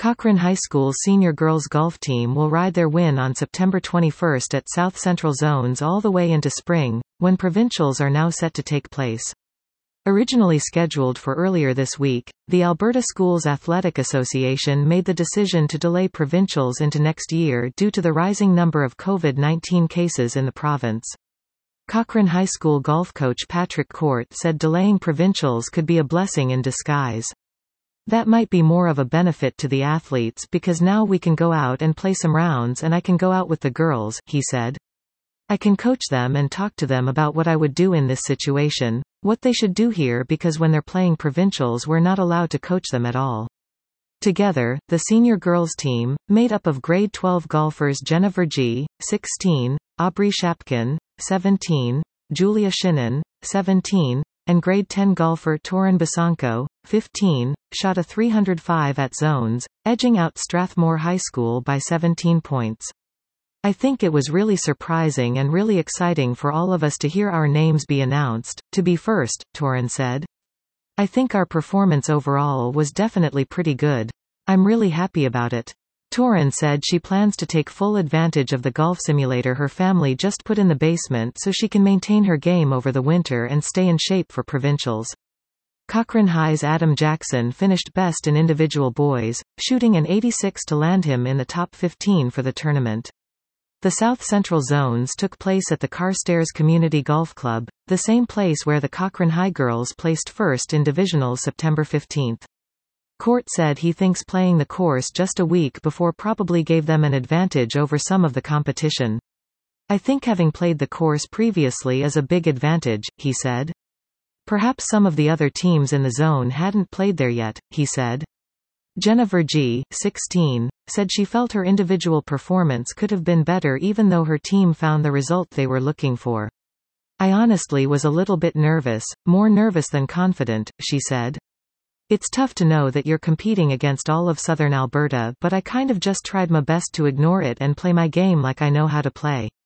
Cochrane High School's senior girls golf team will ride their win on September 21 at South Central Zones all the way into spring, when provincials are now set to take place. Originally scheduled for earlier this week, the Alberta Schools Athletic Association made the decision to delay provincials into next year due to the rising number of COVID-19 cases in the province. Cochrane High School golf coach Patrick Court said delaying provincials could be a blessing in disguise. That might be more of a benefit to the athletes because now we can go out and play some rounds and I can go out with the girls, he said. I can coach them and talk to them about what I would do in this situation, what they should do here because when they're playing provincials we're not allowed to coach them at all. Together, the senior girls team, made up of grade 12 golfers Jenna Vergee, 16, Aubrey Shapkin, 17, Julia Shinnon, 17, and grade 10 golfer Torin Basanko, 15, shot a 305 at Zones, edging out Strathmore High School by 17 points. I think it was really surprising and really exciting for all of us to hear our names be announced, to be first, Torin said. I think our performance overall was definitely pretty good. I'm really happy about it. Torin said she plans to take full advantage of the golf simulator her family just put in the basement so she can maintain her game over the winter and stay in shape for provincials. Cochrane High's Adam Jackson finished best in individual boys, shooting an 86 to land him in the top 15 for the tournament. The South Central Zones took place at the Carstairs Community Golf Club, the same place where the Cochrane High girls placed first in divisionals September 15. Court said he thinks playing the course just a week before probably gave them an advantage over some of the competition. I think having played the course previously is a big advantage, he said. Perhaps some of the other teams in the zone hadn't played there yet, he said. Jenna Vergee, 16, said she felt her individual performance could have been better even though her team found the result they were looking for. I honestly was a little bit nervous, more nervous than confident, she said. It's tough to know that you're competing against all of southern Alberta, but I kind of just tried my best to ignore it and play my game like I know how to play.